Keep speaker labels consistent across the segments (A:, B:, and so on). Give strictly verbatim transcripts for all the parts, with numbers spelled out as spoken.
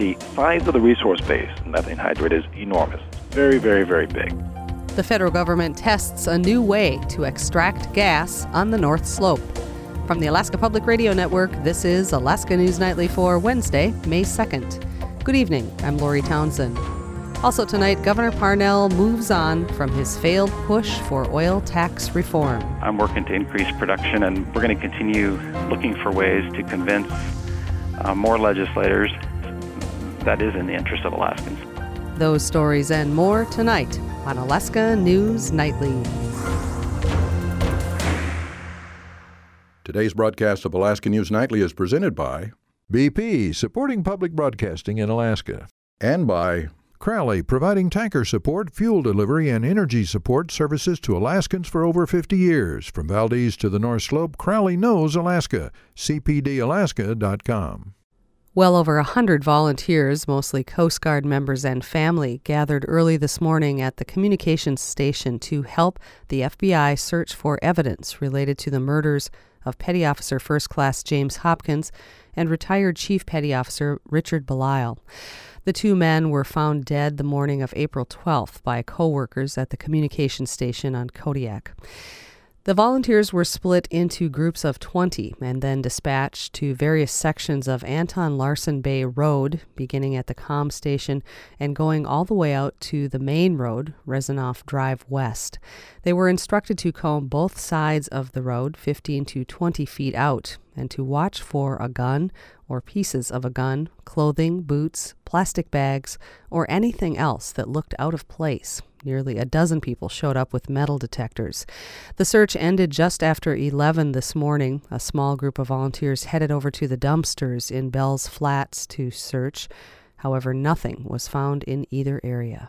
A: the size of the resource base in methane hydrate is enormous. Very, very, very big.
B: The federal government tests a new way to extract gas on the North Slope. From the Alaska Public Radio Network, this is Alaska News Nightly for Wednesday, May second. Good evening, I'm Lori Townsend. Also tonight, Governor Parnell moves on from his failed push for oil tax reform.
A: I'm working to increase production, and we're going to continue looking for ways to convince uh, more legislators that is in the interest of Alaskans.
B: Those stories and more tonight on Alaska News Nightly.
C: Today's broadcast of Alaska News Nightly is presented by
D: B P, supporting public broadcasting in Alaska.
C: And by
D: Crowley, providing tanker support, fuel delivery, and energy support services to Alaskans for over fifty years. From Valdez to the North Slope, Crowley knows Alaska. C P D alaska dot com.
B: Well over one hundred volunteers, mostly Coast Guard members and family, gathered early this morning at the communications station to help the F B I search for evidence related to the murders of Petty Officer First Class James Hopkins and retired Chief Petty Officer Richard Belisle. The two men were found dead the morning of April twelfth by co-workers at the communications station on Kodiak. The volunteers were split into groups of twenty and then dispatched to various sections of Anton Larson Bay Road, beginning at the comm station and going all the way out to the main road, Rezanoff Drive West. They were instructed to comb both sides of the road, fifteen to twenty feet out, and to watch for a gun or pieces of a gun, clothing, boots, plastic bags, or anything else that looked out of place. Nearly a dozen people showed up with metal detectors. The search ended just after eleven this morning. A small group of volunteers headed over to the dumpsters in Bell's Flats to search. However, nothing was found in either area.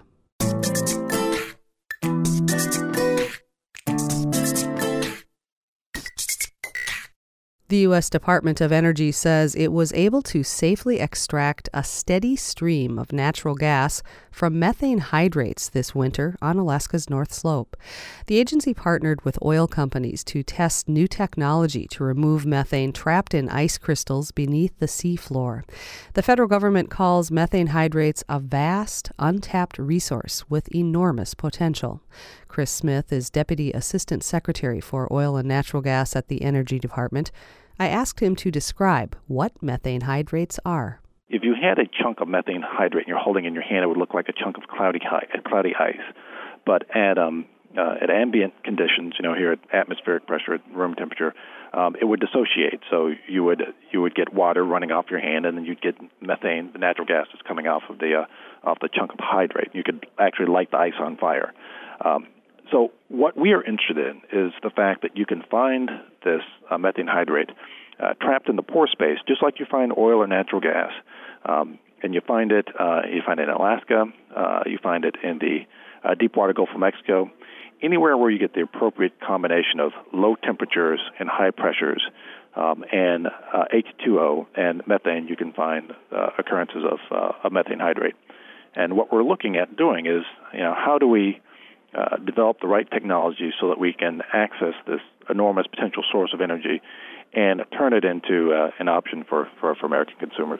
B: The U S Department of Energy says it was able to safely extract a steady stream of natural gas from methane hydrates this winter on Alaska's North Slope. The agency partnered with oil companies to test new technology to remove methane trapped in ice crystals beneath the seafloor. The federal government calls methane hydrates a vast, untapped resource with enormous potential. Chris Smith is Deputy Assistant Secretary for Oil and Natural Gas at the Energy Department. I asked him to describe what methane hydrates are.
A: If you had a chunk of methane hydrate and you're holding in your hand, it would look like a chunk of cloudy cloudy ice. But at um, uh, at ambient conditions, you know, here at atmospheric pressure, at room temperature, um, it would dissociate. So you would you would get water running off your hand, and then you'd get methane, the natural gas that's coming off of the uh, off the chunk of hydrate. You could actually light the ice on fire. Um, So what we are interested in is the fact that you can find this uh, methane hydrate uh, trapped in the pore space, just like you find oil or natural gas. Um, and you find it uh, you find it in Alaska, uh, you find it in the uh, deep water Gulf of Mexico, anywhere where you get the appropriate combination of low temperatures and high pressures, um, and uh, H two O and methane, you can find uh, occurrences of, uh, of methane hydrate. And what we're looking at doing is, you know, how do we Uh, develop the right technology so that we can access this enormous potential source of energy and turn it into uh, an option for, for, for American consumers.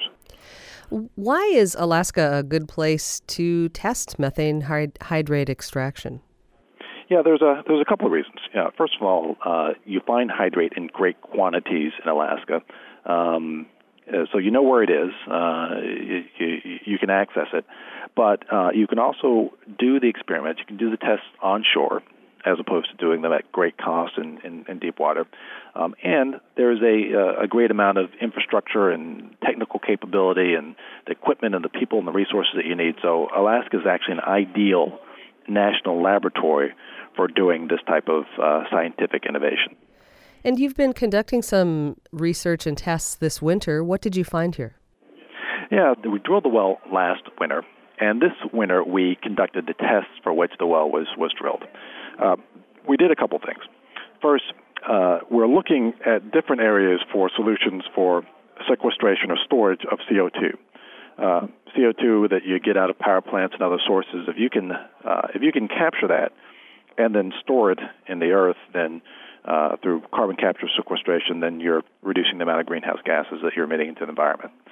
B: Why is Alaska a good place to test methane hyd- hydrate extraction?
A: Yeah, there's a there's a couple of reasons. Yeah, first of all, uh, you find hydrate in great quantities in Alaska. Um, Uh, so you know where it is. Uh, you, you, you can access it. But uh, you can also do the experiments. You can do the tests onshore as opposed to doing them at great cost in, in, in deep water. Um, and there's a, uh, a great amount of infrastructure and technical capability and the equipment and the people and the resources that you need. So Alaska is actually an ideal national laboratory for doing this type of uh, scientific innovation.
B: And you've been conducting some research and tests this winter. What did you find here?
A: Yeah, we drilled the well last winter, and this winter we conducted the tests for which the well was, was drilled. Uh, we did a couple things. First, uh, we're looking at different areas for solutions for sequestration or storage of C O two. Uh, C O two that you get out of power plants and other sources, if you can, uh, if you can capture that and then store it in the earth, then Uh, through carbon capture sequestration, then you're reducing the amount of greenhouse gases that you're emitting into the environment.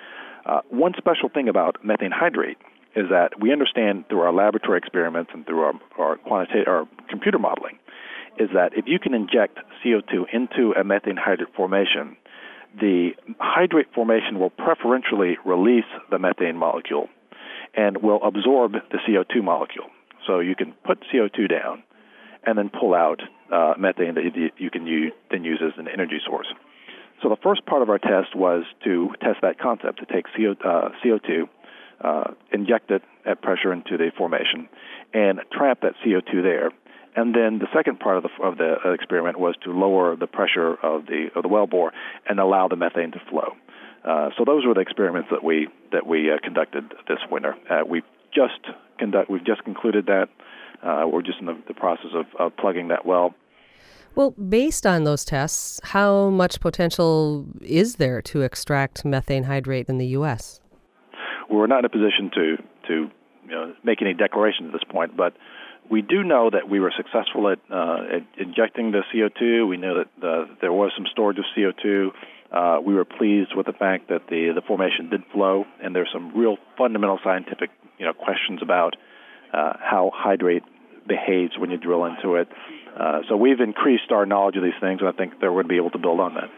A: Uh, one special thing about methane hydrate is that we understand through our laboratory experiments and through our, our quantitative, our computer modeling, is that if you can inject C O two into a methane hydrate formation, the hydrate formation will preferentially release the methane molecule and will absorb the C O two molecule. So you can put C O two down and then pull out uh, methane that you can use, then use as an energy source. So the first part of our test was to test that concept, to take C O, uh, C O two, uh, inject it at pressure into the formation, and trap that C O two there. And then the second part of the of the experiment was to lower the pressure of the of the wellbore and allow the methane to flow. Uh, so those were the experiments that we that we uh, conducted this winter. Uh, we just conduct we've just concluded that. Uh, we're just in the, the process of, of plugging that well.
B: Well, based on those tests, how much potential is there to extract methane hydrate in the U S?
A: We're not in a position to to you know, make any declarations at this point, but we do know that we were successful at, uh, at injecting the C O two. We know that the, there was some storage of C O two. Uh, we were pleased with the fact that the, the formation did flow, and there's some real fundamental scientific you know questions about uh, how hydrate behaves when you drill into it. Uh, so we've increased our knowledge of these things, and I think that we're going to be able to build on that.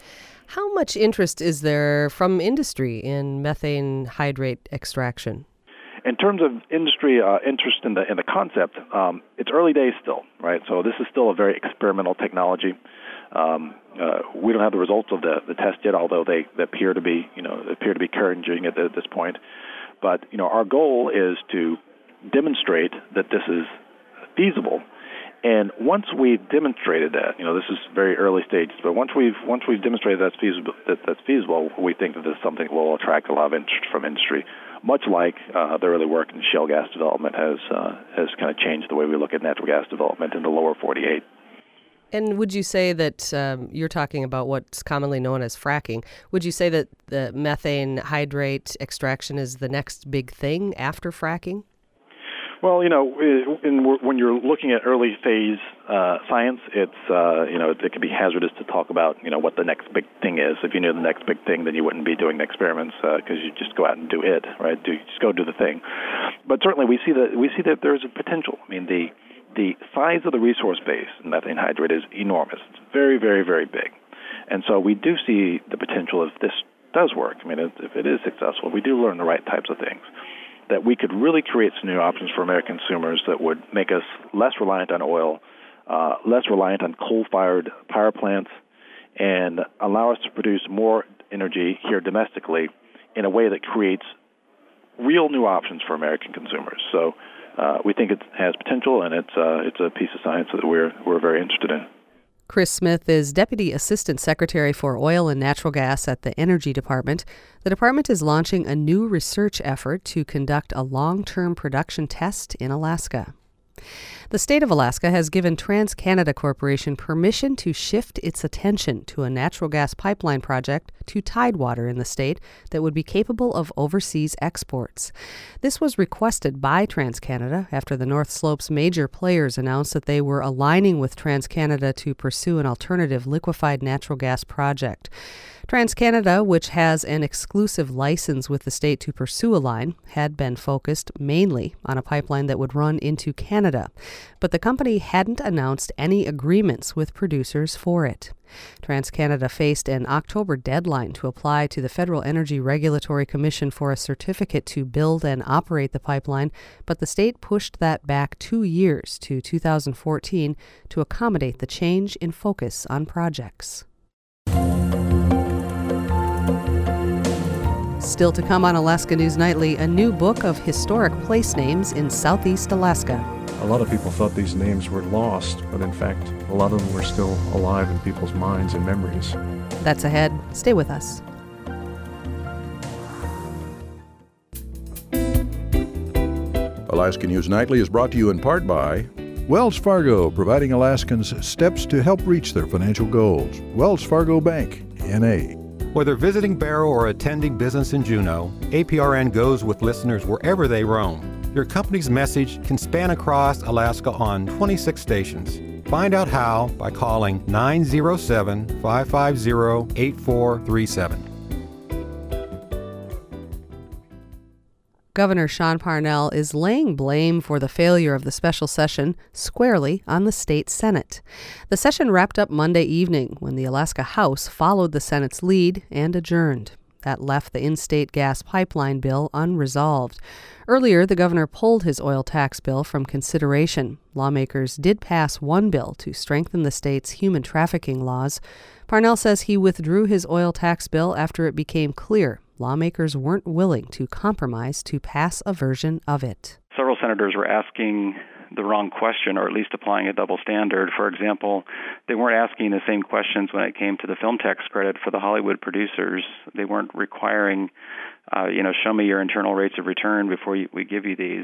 B: How much interest is there from industry in methane hydrate extraction?
A: In terms of industry uh, interest in the in the concept, um, it's early days still, right? So this is still a very experimental technology. Um, uh, we don't have the results of the, the test yet, although they, they appear to be, you know, appear to be encouraging at, at this point. But you know, our goal is to demonstrate that this is feasible. And once we've demonstrated that, you know, this is very early stages, but once we've once we've demonstrated that's feasible, that that's feasible, we think that this is something that will attract a lot of interest from industry. Much like uh, the early work in shale gas development has uh, has kind of changed the way we look at natural gas development in the lower forty-eight.
B: And would you say that um, you're talking about what's commonly known as fracking? Would you say that the methane hydrate extraction is the next big thing after fracking?
A: Well, you know, in, when you're looking at early phase uh, science, it's uh, you know, it, it can be hazardous to talk about you know what the next big thing is. If you knew the next big thing, then you wouldn't be doing the experiments because uh, you just go out and do it, right? Do just go do the thing. But certainly, we see that we see that there's a potential. I mean, the the size of the resource base in methane hydrate is enormous. It's very, very, very big, and so we do see the potential if this does work. I mean, if, if it is successful, we do learn the right types of things, that we could really create some new options for American consumers that would make us less reliant on oil, uh, less reliant on coal-fired power plants, and allow us to produce more energy here domestically in a way that creates real new options for American consumers. So uh, we think it has potential, and it's uh, it's a piece of science that we're we're very interested in.
B: Chris Smith is Deputy Assistant Secretary for Oil and Natural Gas at the Energy Department. The department is launching a new research effort to conduct a long-term production test in Alaska. The state of Alaska has given TransCanada Corporation permission to shift its attention to a natural gas pipeline project to Tidewater in the state that would be capable of overseas exports. This was requested by TransCanada after the North Slope's major players announced that they were aligning with TransCanada to pursue an alternative liquefied natural gas project. TransCanada, which has an exclusive license with the state to pursue a line, had been focused mainly on a pipeline that would run into Canada, but the company hadn't announced any agreements with producers for it. TransCanada faced an October deadline to apply to the Federal Energy Regulatory Commission for a certificate to build and operate the pipeline, but the state pushed that back two years to two thousand fourteen to accommodate the change in focus on projects. Still to come on Alaska News Nightly, a new book of historic place names in southeast Alaska.
E: A lot of people thought these names were lost, but in fact, a lot of them were still alive in people's minds and memories.
B: That's ahead. Stay with us.
C: Alaska News Nightly is brought to you in part by
D: Wells Fargo, providing Alaskans steps to help reach their financial goals. Wells Fargo Bank, N A
F: Whether visiting Barrow or attending business in Juneau, A P R N goes with listeners wherever they roam. Your company's message can span across Alaska on twenty-six stations. Find out how by calling nine oh seven, five five zero, eight four three seven.
B: Governor Sean Parnell is laying blame for the failure of the special session squarely on the state Senate. The session wrapped up Monday evening when the Alaska House followed the Senate's lead and adjourned. That left the in-state gas pipeline bill unresolved. Earlier, the governor pulled his oil tax bill from consideration. Lawmakers did pass one bill to strengthen the state's human trafficking laws. Parnell says he withdrew his oil tax bill after it became clear lawmakers weren't willing to compromise to pass a version of it.
A: Several senators were asking the wrong question, or at least applying a double standard. For example, they weren't asking the same questions when it came to the film tax credit for the Hollywood producers. They weren't requiring, uh, you know, show me your internal rates of return before you, we give you these.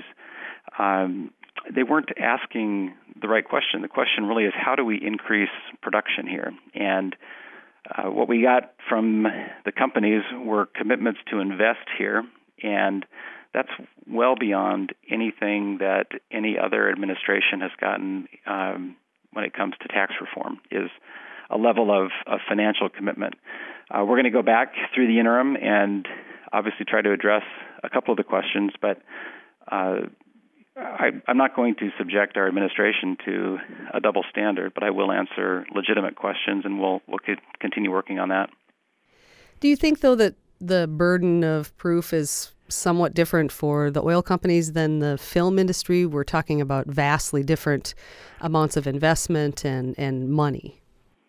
A: Um, they weren't asking the right question. The question really is, how do we increase production here? And uh, what we got from the companies were commitments to invest here, and that's well beyond anything that any other administration has gotten um, when it comes to tax reform, is a level of, of financial commitment. Uh, we're going to go back through the interim and obviously try to address a couple of the questions, but uh, I, I'm not going to subject our administration to a double standard, but I will answer legitimate questions, and we'll, we'll continue working on that.
B: Do you think, though, that the burden of proof is somewhat different for the oil companies than the film industry? We're talking about vastly different amounts of investment and, and money.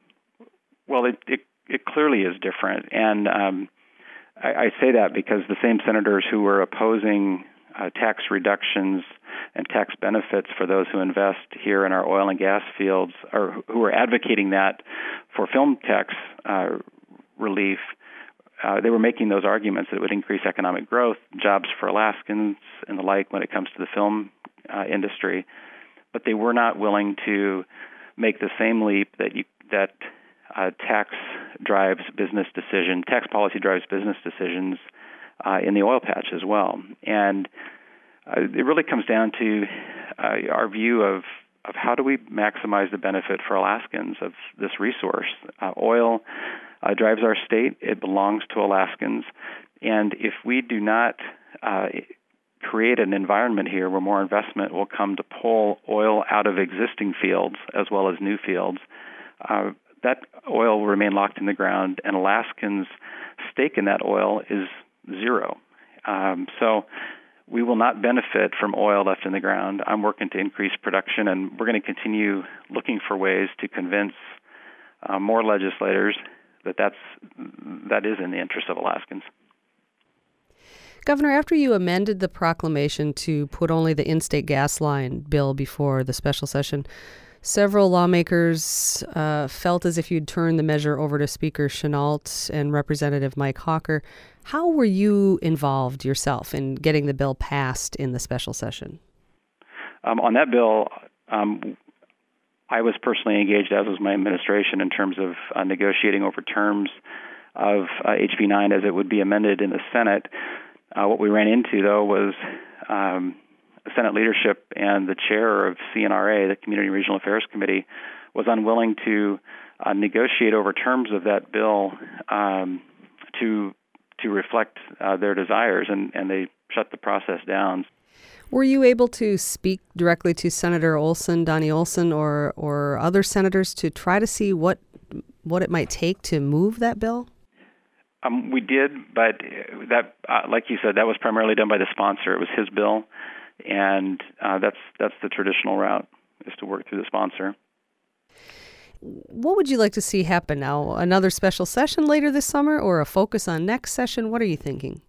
A: Well, it, it, it clearly is different. And um, I, I say that because the same senators who were opposing uh, tax reductions and tax benefits for those who invest here in our oil and gas fields, or who are advocating that for film tax uh, relief, Uh, they were making those arguments that it would increase economic growth, jobs for Alaskans and the like when it comes to the film uh, industry. But they were not willing to make the same leap that you, that uh, tax drives business decision, tax policy drives business decisions uh, in the oil patch as well. And uh, it really comes down to uh, our view of, of how do we maximize the benefit for Alaskans of this resource. Uh, oil Uh, drives our state. It belongs to Alaskans. And if we do not uh, create an environment here where more investment will come to pull oil out of existing fields as well as new fields, uh, that oil will remain locked in the ground, and Alaskans' stake in that oil is zero. Um, so we will not benefit from oil left in the ground. I'm working to increase production, and we're going to continue looking for ways to convince uh, more legislators that that's, that is in the interest of Alaskans.
B: Governor, after you amended the proclamation to put only the in-state gas line bill before the special session, several lawmakers uh, felt as if you'd turned the measure over to Speaker Chenault and Representative Mike Hawker. How were you involved yourself in getting the bill passed in the special session?
A: Um, on that bill, um, I was personally engaged, as was my administration, in terms of uh, negotiating over terms of uh, H B nine as it would be amended in the Senate. Uh, what we ran into, though, was um, Senate leadership and the chair of C N R A, the Community and Regional Affairs Committee, was unwilling to uh, negotiate over terms of that bill um, to to reflect uh, their desires, and, and they shut the process down.
B: Were you able to speak directly to Senator Olson, Donnie Olson, or or other senators to try to see what what it might take to move that bill?
A: Um, we did, but that, uh, like you said, that was primarily done by the sponsor. It was his bill, and uh, that's that's the traditional route, is to work through the sponsor.
B: What would you like to see happen now? Another special session later this summer, or a focus on next session? What are you thinking?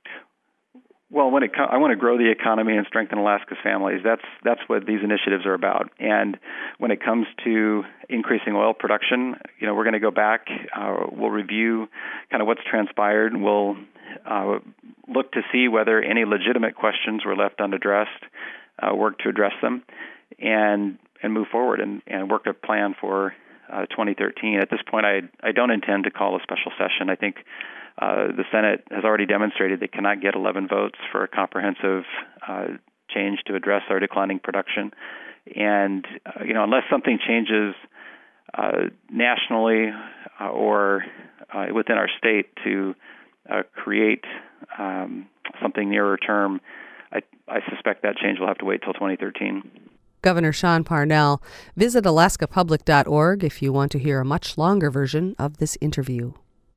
A: Well, when it co- I want to grow the economy and strengthen Alaska's families. That's that's what these initiatives are about. And when it comes to increasing oil production, you know, we're going to go back. Uh, we'll review kind of what's transpired. We'll uh, look to see whether any legitimate questions were left unaddressed. Uh, work to address them, and and move forward and, and work a plan for uh, twenty thirteen. At this point, I I don't intend to call a special session. I think Uh, the Senate has already demonstrated they cannot get eleven votes for a comprehensive uh, change to address our declining production. And, uh, you know, unless something changes uh, nationally uh, or uh, within our state to uh, create um,
G: something nearer term, I, I suspect that change will have to wait till twenty thirteen.
B: Governor Sean Parnell. Visit alaska public dot org if you want to hear a much longer version of this interview.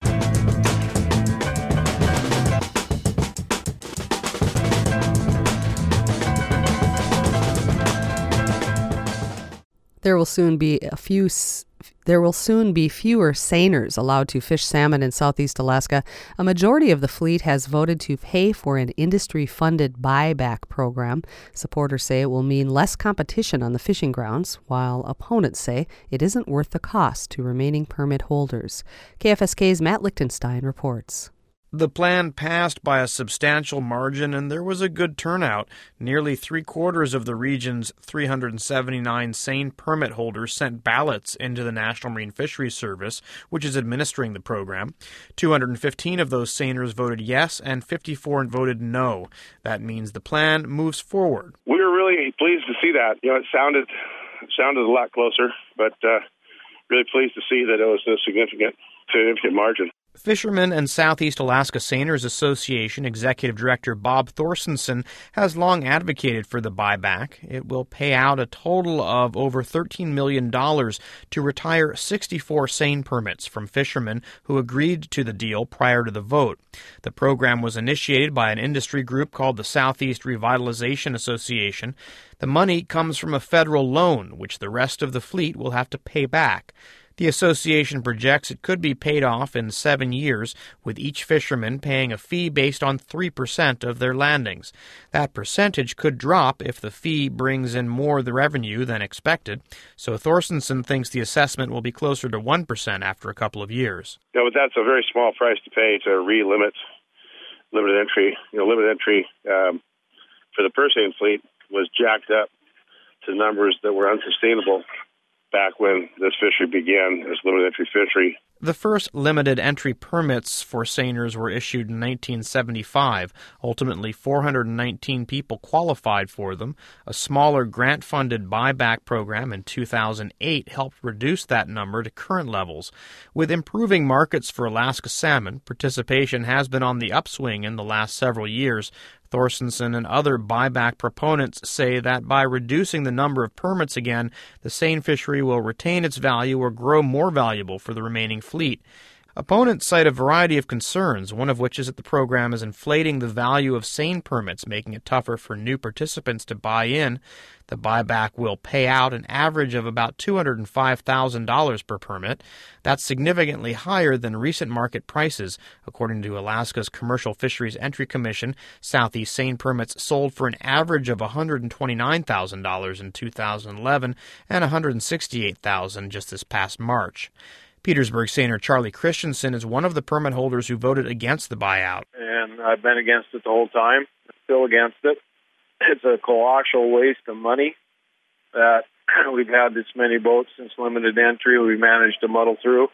B: There will soon be a few. There will soon be fewer seiners allowed to fish salmon in southeast Alaska. A majority of the fleet has voted to pay for an industry-funded buyback program. Supporters say it will mean less competition on the fishing grounds, while opponents say it isn't worth the cost to remaining permit holders. K F S K's Matt Lichtenstein reports.
H: The plan passed by a substantial margin, and there was a good turnout. Nearly three-quarters of the region's three hundred seventy-nine seine permit holders sent ballots into the National Marine Fisheries Service, which is administering the program. two hundred fifteen of those seiners voted yes, and fifty-four voted no. That means the plan moves forward.
I: We were really pleased to see that. You know, it sounded it sounded a lot closer, but uh, really pleased to see that it was a significant, significant margin.
H: Fishermen and Southeast Alaska Seiners Association Executive Director Bob Thorstensen has long advocated for the buyback. It will pay out a total of over thirteen million dollars to retire sixty-four seine permits from fishermen who agreed to the deal prior to the vote. The program was initiated by an industry group called the Southeast Revitalization Association. The money comes from a federal loan, which the rest of the fleet will have to pay back. The association projects it could be paid off in seven years, with each fisherman paying a fee based on three percent of their landings. That percentage could drop if the fee brings in more the revenue than expected, so Thorstensen thinks the assessment will be closer to one percent after a couple of years.
I: Yeah, but that's a very small price to pay to re-limit limited entry. You know, limited entry um, for the purse seine fleet was jacked up to numbers that were unsustainable back when this fishery began as limited entry fishery.
H: The first limited entry permits for seiners were issued in nineteen seventy-five. Ultimately, four hundred nineteen people qualified for them. A smaller grant-funded buyback program in two thousand eight helped reduce that number to current levels. With improving markets for Alaska salmon, participation has been on the upswing in the last several years. Thorstensen and other buyback proponents say that by reducing the number of permits again, the seine fishery will retain its value or grow more valuable for the remaining fleet. Opponents cite a variety of concerns, one of which is that the program is inflating the value of seine permits, making it tougher for new participants to buy in. The buyback will pay out an average of about two hundred five thousand dollars per permit. That's significantly higher than recent market prices. According to Alaska's Commercial Fisheries Entry Commission, Southeast seine permits sold for an average of one hundred twenty-nine thousand dollars in two thousand eleven and one hundred sixty-eight thousand dollars just this past March. Petersburg Seiner Charlie Christensen is one of the permit holders who voted against the buyout.
J: And I've been against it the whole time, still against it. It's a colossal waste of money that we've had this many boats since limited entry. We managed to muddle through.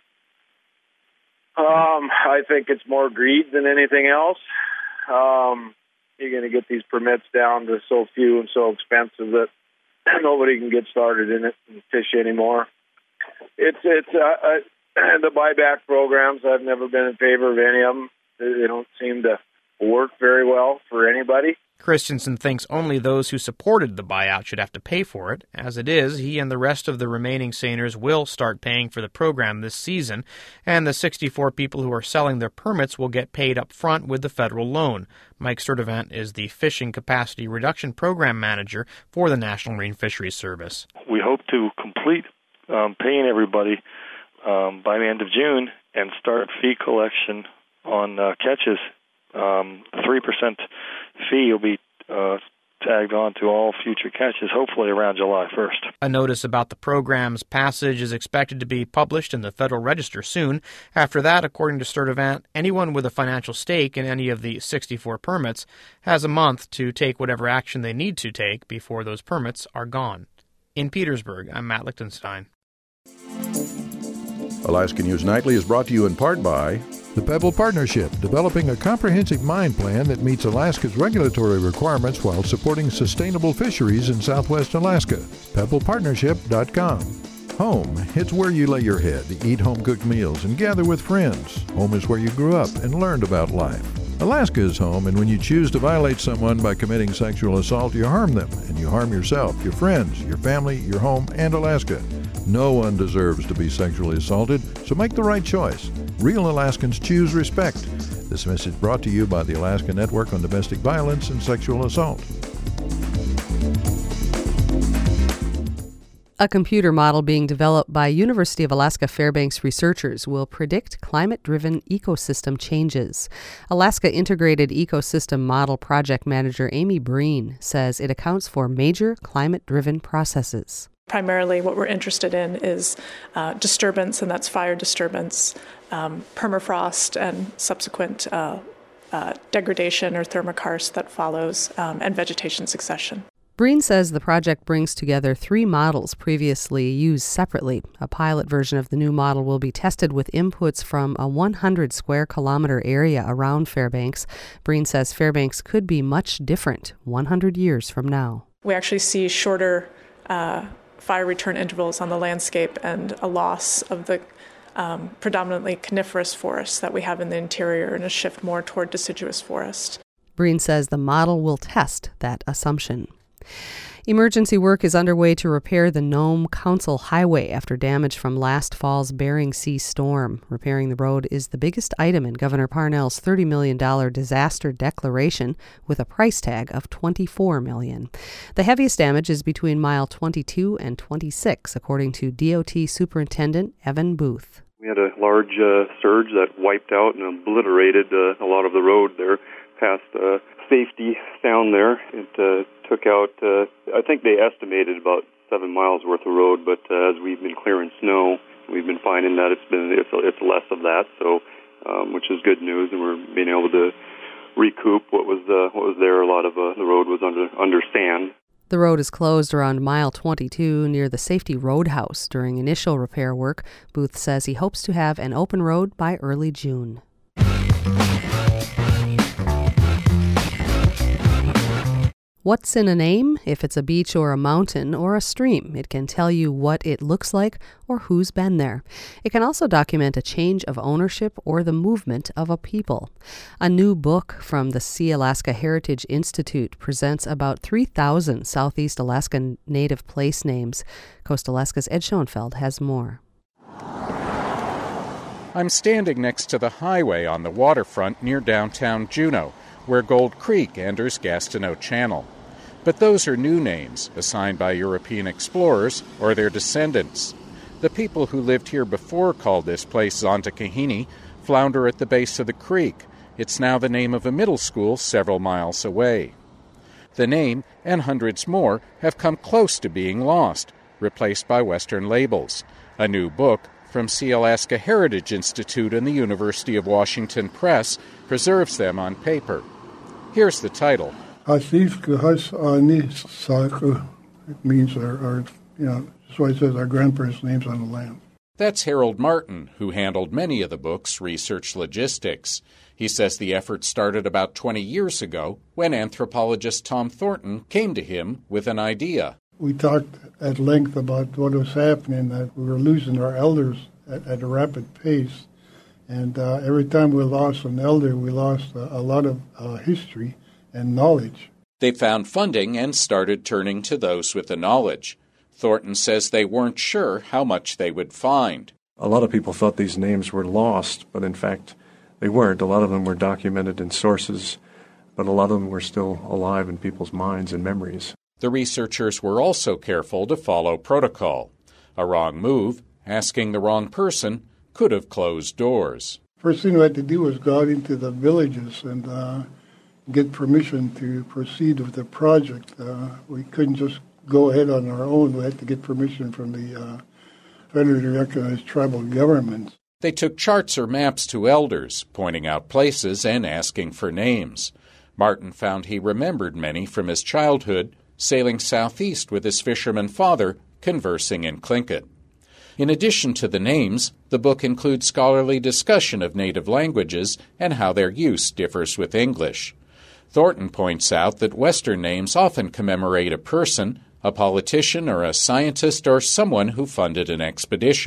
J: Um, I think it's more greed than anything else. Um, you're going to get these permits down to so few and so expensive that nobody can get started in it and fish anymore. It's it's uh, uh, the buyback programs. I've never been in favor of any of them. They don't seem to work very well for anybody.
H: Christensen thinks only those who supported the buyout should have to pay for it. As it is, he and the rest of the remaining seiners will start paying for the program this season, and the sixty-four people who are selling their permits will get paid up front with the federal loan. Mike Sturdivant is the Fishing Capacity Reduction Program Manager for the National Marine Fisheries Service.
K: We hope to complete um, paying everybody um, by the end of June and start fee collection on uh, catches. Um, three percent fee will be uh, tagged on to all future catches, hopefully around July first.
H: A notice about the program's passage is expected to be published in the Federal Register soon. After that, according to Sturdivant, anyone with a financial stake in any of the sixty-four permits has a month to take whatever action they need to take before those permits are gone. In Petersburg, I'm Matt Lichtenstein.
C: Alaska News Nightly is brought to you in part by
D: the Pebble Partnership, developing a comprehensive mine plan that meets Alaska's regulatory requirements while supporting sustainable fisheries in southwest Alaska. pebble partnership dot com. Home, it's where you lay your head, eat home-cooked meals, and gather with friends. Home is where you grew up and learned about life. Alaska is home, and when you choose to violate someone by committing sexual assault, you harm them, and you harm yourself, your friends, your family, your home, and Alaska. No one deserves to be sexually assaulted, so make the right choice. Real Alaskans choose respect. This message brought to you by the Alaska Network on Domestic Violence and Sexual Assault.
B: A computer model being developed by University of Alaska Fairbanks researchers will predict climate-driven ecosystem changes. Alaska Integrated Ecosystem Model Project Manager Amy Breen says it accounts for major climate-driven processes.
L: Primarily what we're interested in is uh, disturbance, and that's fire disturbance, um, permafrost and subsequent uh, uh, degradation or thermokarst that follows, um, and vegetation succession.
B: Breen says the project brings together three models previously used separately. A pilot version of the new model will be tested with inputs from a one hundred square kilometer area around Fairbanks. Breen says Fairbanks could be much different one hundred years from now.
L: We actually see shorter uh, fire return intervals on the landscape and a loss of the um, predominantly coniferous forests that we have in the interior and a shift more toward deciduous forest.
B: Breen says the model will test that assumption. Emergency work is underway to repair the Nome Council Highway after damage from last fall's Bering Sea storm. Repairing the road is the biggest item in Governor Parnell's thirty million dollars disaster declaration, with a price tag of twenty-four million dollars. The heaviest damage is between mile twenty-two and twenty-six, according to D O T Superintendent Evan Booth.
M: We had a large uh, surge that wiped out and obliterated uh, a lot of the road there past uh, Safety Sound there. It uh, took out, uh, I think they estimated about seven miles worth of road, but uh, as we've been clearing snow, we've been finding that it's been it's, it's less of that, so um, which is good news, and we're being able to recoup what was uh, what was there. A lot of uh, the road was under under sand.
B: The road is closed around mile twenty-two near the Safety Roadhouse during initial repair work. Booth says he hopes to have an open road by early June. What's in a name? If it's a beach or a mountain or a stream, it can tell you what it looks like or who's been there. It can also document a change of ownership or the movement of a people. A new book from the Sea Alaska Heritage Institute presents about three thousand Southeast Alaska native place names. Coast Alaska's Ed Schoenfeld has more.
N: I'm standing next to the highway on the waterfront near downtown Juneau, where Gold Creek enters Gastineau Channel. But those are new names assigned by European explorers or their descendants. The people who lived here before called this place Zontakahini flounder at the base of the creek. It's now the name of a middle school several miles away. The name and hundreds more have come close to being lost, replaced by Western labels. A new book from Sea Alaska Heritage Institute and the University of Washington Press preserves them on paper. Here's the title.
O: It means our, our, you know, that's why it says our grandparents' names on the land.
N: That's Harold Martin, who handled many of the book's research logistics. He says the effort started about twenty years ago when anthropologist Tom Thornton came to him with an idea.
O: We talked at length about what was happening, that we were losing our elders at, at a rapid pace. And uh, every time we lost an elder, we lost a, a lot of uh, history and knowledge.
N: They found funding and started turning to those with the knowledge. Thornton says they weren't sure how much they would find.
E: A lot of people thought these names were lost, but in fact they weren't. A lot of them were documented in sources, but a lot of them were still alive in people's minds and memories.
N: The researchers were also careful to follow protocol. A wrong move, asking the wrong person, could have closed doors.
O: First thing we had to do was go out into the villages and uh, get permission to proceed with the project. Uh, we couldn't just go ahead on our own. We had to get permission from the uh, federally recognized tribal governments.
N: They took charts or maps to elders, pointing out places and asking for names. Martin found he remembered many from his childhood, sailing southeast with his fisherman father, conversing in Tlingit. In addition to the names, the book includes scholarly discussion of native languages and how their use differs with English. Thornton points out that Western names often commemorate a person, a politician or a scientist or someone who funded an expedition.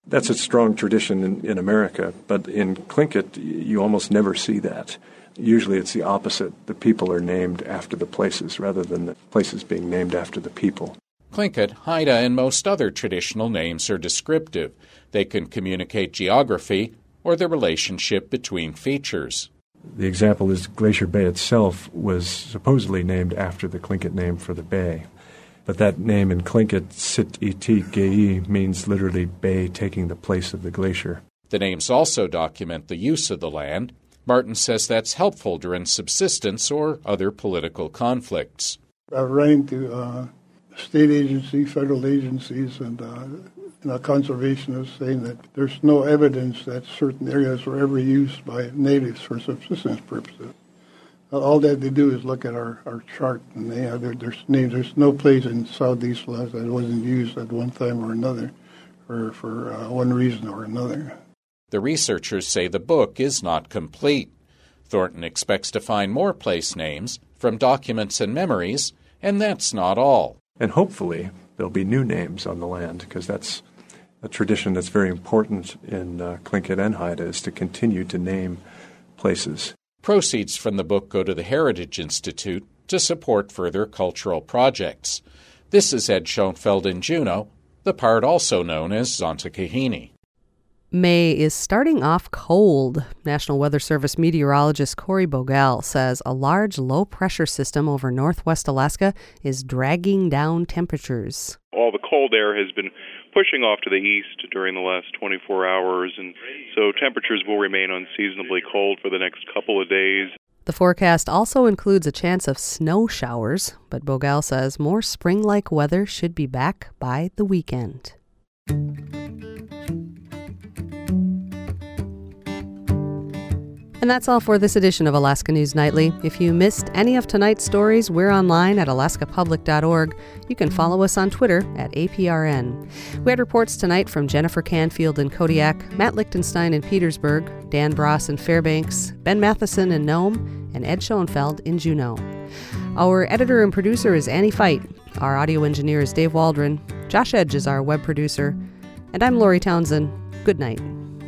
E: That's a strong tradition in, in America, but in Tlingit, you almost never see that. Usually it's the opposite. The people are named after the places rather than the places being named after the people.
N: Tlingit, Haida, and most other traditional names are descriptive. They can communicate geography or the relationship between features.
E: The example is Glacier Bay itself was supposedly named after the Tlingit name for the bay. But that name in Tlingit, Sit Iti Gei, means literally bay taking the place of the glacier.
N: The names also document the use of the land. Martin says that's helpful during subsistence or other political conflicts.
O: I've run into uh, state agencies, federal agencies, and uh, you know, conservationists saying that there's no evidence that certain areas were ever used by natives for subsistence purposes. All they have to do is look at our, our chart, and they have their, there's names. There's no place in Southeast Alaska that wasn't used at one time or another for, for uh, one reason or another.
N: The researchers say the book is not complete. Thornton expects to find more place names from documents and memories, and that's not all.
E: And hopefully there'll be new names on the land, because that's a tradition that's very important in uh, Tlingit and Haida, is to continue to name places.
N: Proceeds from the book go to the Heritage Institute to support further cultural projects. This is Ed Schoenfeld in Juneau, the part also known as Zonta
B: May is starting off cold. National Weather Service meteorologist Corey Bogal says a large low-pressure system over northwest Alaska is dragging down temperatures.
P: All the cold air has been pushing off to the east during the last twenty-four hours, and so temperatures will remain unseasonably cold for the next couple of days.
B: The forecast also includes a chance of snow showers, but Bogal says more spring-like weather should be back by the weekend. And that's all for this edition of Alaska News Nightly. If you missed any of tonight's stories, we're online at alaska public dot org. You can follow us on Twitter at A P R N. We had reports tonight from Jennifer Canfield in Kodiak, Matt Lichtenstein in Petersburg, Dan Bross in Fairbanks, Ben Matheson in Nome, and Ed Schoenfeld in Juneau. Our editor and producer is Annie Fight. Our audio engineer is Dave Waldron. Josh Edge is our web producer. And I'm Lori Townsend. Good night.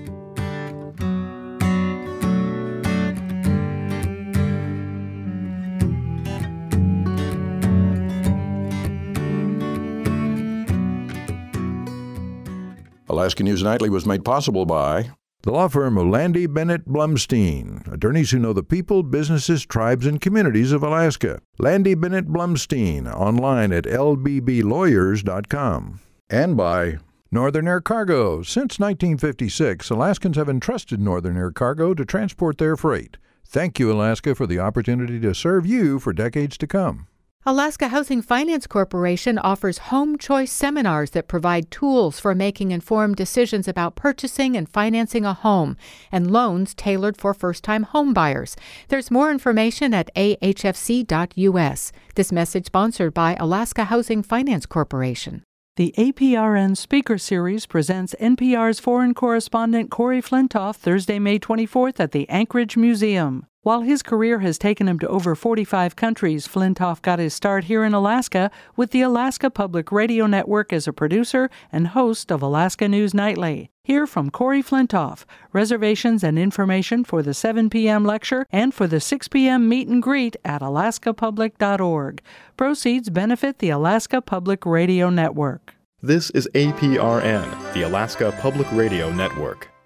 C: Alaska News Nightly was made possible by
D: the law firm of Landy Bennett Blumstein, attorneys who know the people, businesses, tribes, and communities of Alaska. Landy Bennett Blumstein, online at L B B lawyers dot com.
C: And by
D: Northern Air Cargo. Since nineteen fifty-six, Alaskans have entrusted Northern Air Cargo to transport their freight. Thank you, Alaska, for the opportunity to serve you for decades to come.
Q: Alaska Housing Finance Corporation offers home choice seminars that provide tools for making informed decisions about purchasing and financing a home, and loans tailored for first-time home buyers. There's more information at A H F C dot U S. This message sponsored by Alaska Housing Finance Corporation.
R: The A P R N Speaker Series presents N P R's foreign correspondent Corey Flintoff Thursday, May twenty-fourth at the Anchorage Museum. While his career has taken him to over forty-five countries, Flintoff got his start here in Alaska with the Alaska Public Radio Network as a producer and host of Alaska News Nightly. Hear from Corey Flintoff. Reservations and information for the seven p.m. lecture and for the six p.m. meet and greet at alaska public dot org. Proceeds benefit the Alaska Public Radio Network.
S: This is A P R N, the Alaska Public Radio Network.